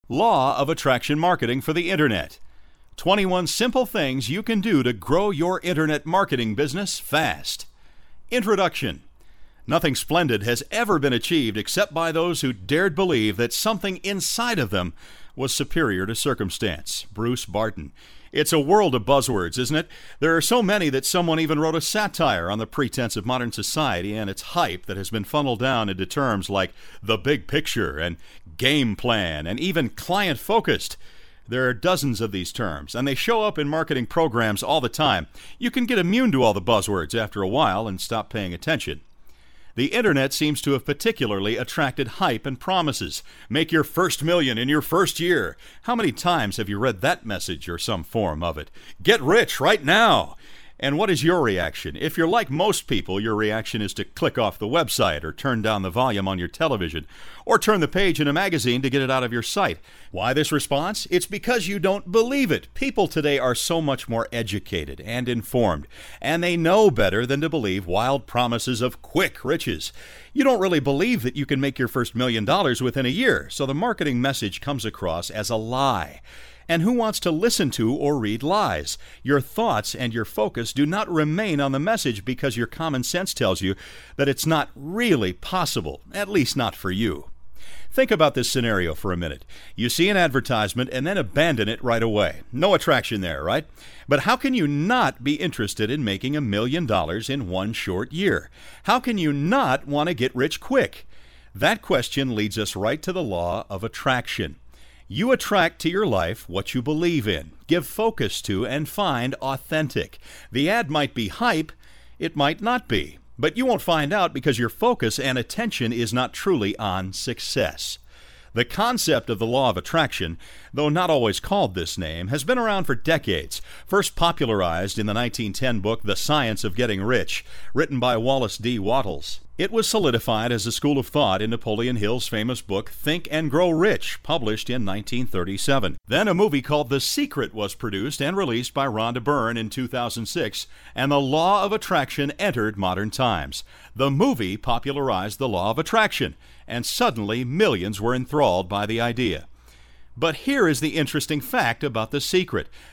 Law of Attraction Marketing for the Internet. 21 simple things you can do to grow your internet marketing business fast. Introduction. Nothing splendid has ever been achieved except by those who dared believe that something inside of them was superior to circumstance. Bruce Barton. It's a world of buzzwords, isn't it? There are so many that someone even wrote a satire on the pretense of modern society and its hype that has been funneled down into terms like the big picture and game plan and even client-focused. There are dozens of these terms, and they show up in marketing programs all the time. You can get immune to all the buzzwords after a while and stop paying attention. The internet seems to have particularly attracted hype and promises. Make your first million in your first year. How many times have you read that message or some form of it? Get rich right now. And what is your reaction? If you're like most people, your reaction is to click off the website or turn down the volume on your television or turn the page in a magazine to get it out of your sight. Why this response? It's because you don't believe it. People today are so much more educated and informed, and they know better than to believe wild promises of quick riches. You don't really believe that you can make your first $1 million within a year, so the marketing message comes across as a lie. And who wants to listen to or read lies? Your thoughts and your focus do not remain on the message because your common sense tells you that it's not really possible, at least not for you. Think about this scenario for a minute. You see an advertisement and then abandon it right away. No attraction there, right? But how can you not be interested in making $1 million in one short year? How can you not want to get rich quick? That question leads us right to the law of attraction. You attract to your life what you believe in, give focus to, and find authentic. The ad might be hype, it might not be, but you won't find out because your focus and attention is not truly on success. The concept of the law of attraction, though not always called this name, has been around for decades, first popularized in the 1910 book The Science of Getting Rich, written by Wallace D. Wattles. It was solidified as a school of thought in Napoleon Hill's famous book Think and Grow Rich, published in 1937. Then a movie called The Secret was produced and released by Rhonda Byrne in 2006, and the law of attraction entered modern times. The movie popularized the law of attraction, and suddenly millions were enthralled by the idea. But here is the interesting fact about The Secret.